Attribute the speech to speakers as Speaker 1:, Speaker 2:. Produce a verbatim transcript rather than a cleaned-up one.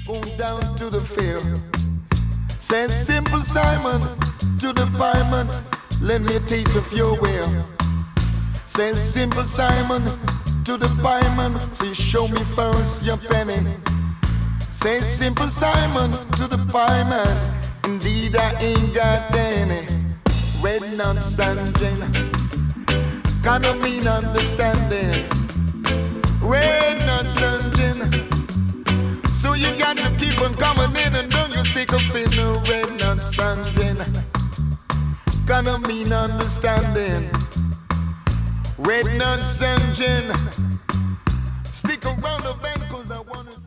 Speaker 1: Going down to the field. Says Simple Simon to the pieman, lend me a taste of your will. Says Simple Simon to the pieman, say show me first your penny. Says Simple Simon to the pieman, indeed I ain't got any. Red nuts and gin, kind of mean understanding. Red nuts and gin. So you got to keep on coming in and don't you stick up in the red nuts and gin. Kinda mean understanding. Red nuts and gin. Stick around the bend cause I wanna